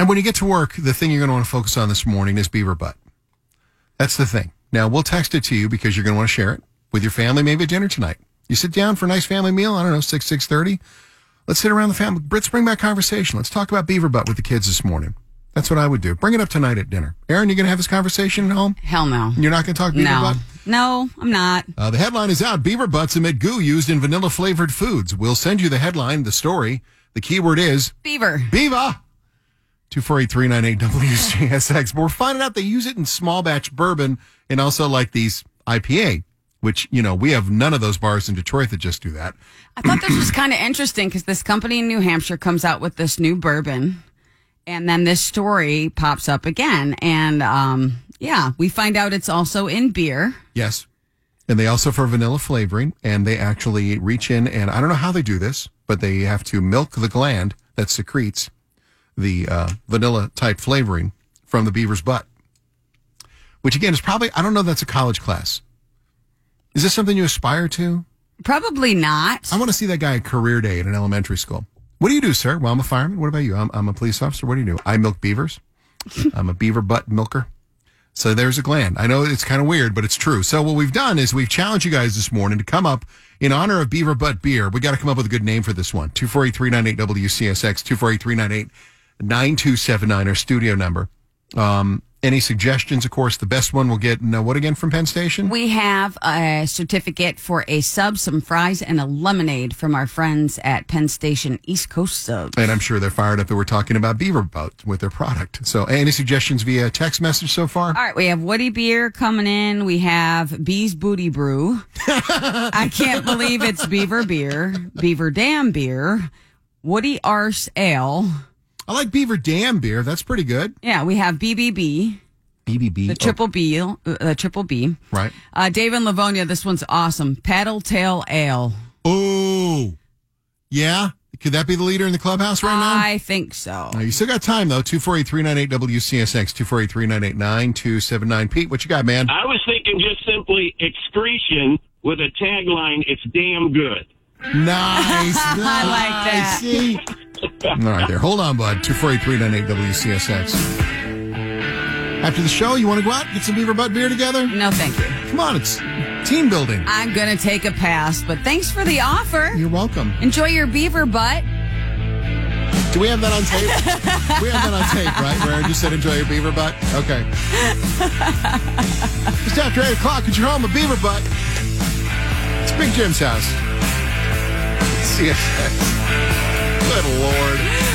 And when you get to work, the thing you're going to want to focus on this morning is beaver butt. That's the thing. Now, we'll text it to you because you're going to want to share it with your family, maybe at dinner tonight. You sit down for a nice family meal, I don't know, 6:30. Let's sit around the family. Brits, bring back conversation. Let's talk about beaver butt with the kids this morning. That's what I would do. Bring it up tonight at dinner. Aaron, you going to have this conversation at home? Hell no. You're not going to talk beaver butt? No, I'm not. The headline is out. Beaver butts amid goo used in vanilla-flavored foods. We'll send you the headline, the story. The keyword is... Beaver. Beaver! 248-398 WCSX. But we're finding out they use it in small batch bourbon and also like these IPA, which, you know, we have none of those bars in Detroit that just do that. I thought this was kind of interesting because this company in New Hampshire comes out with this new bourbon, and then this story pops up again. And, we find out it's also in beer. Yes. And they also for vanilla flavoring, and they actually reach in, and I don't know how they do this, but they have to milk the gland that secretes the vanilla-type flavoring from the beaver's butt, which, again, is probably, I don't know, that's a college class. Is this something you aspire to? Probably not. I want to see that guy at career day at an elementary school. What do you do, sir? Well, I'm a fireman. What about you? I'm a police officer. What do you do? I milk beavers. I'm a beaver butt milker. So there's a gland. I know it's kind of weird, but it's true. So what we've done is we've challenged you guys this morning to come up in honor of beaver butt beer. We got to come up with a good name for this one. 248-398 WCSX, 248-398-9279, our studio number. Any suggestions? Of course, the best one will get, what again from Penn Station? We have a certificate for a sub, some fries, and a lemonade from our friends at Penn Station East Coast Subs. And I'm sure they're fired up that we're talking about beaver butt with their product. So any suggestions via text message so far? All right, we have Woody Beer coming in. We have Bee's Booty Brew. I can't believe it's Beaver Beer. Beaver Dam Beer. Woody Arse Ale. I like Beaver Dam beer. That's pretty good. Yeah, we have BBB. BBB. The triple B. Right. Dave and Livonia, this one's awesome. Paddle Tail Ale. Oh, yeah? Could that be the leader in the clubhouse right now? I think so. You still got time, though. 248-398 WCSX, 248-398-9279. Pete, what you got, man? I was thinking just simply excretion with a tagline, it's damn good. Nice. I like that. See? All right, there. Hold on, bud. 248-398 WCSX. After the show, you want to go out, get some beaver butt beer together? No, thank you. Come on, it's team building. I'm going to take a pass, but thanks for the offer. You're welcome. Enjoy your beaver butt. Do we have that on tape? We have that on tape, right? Where I just said enjoy your beaver butt? Okay. Just after 8 o'clock at your home, a beaver butt. It's Big Jim's house. CSX. Good Lord.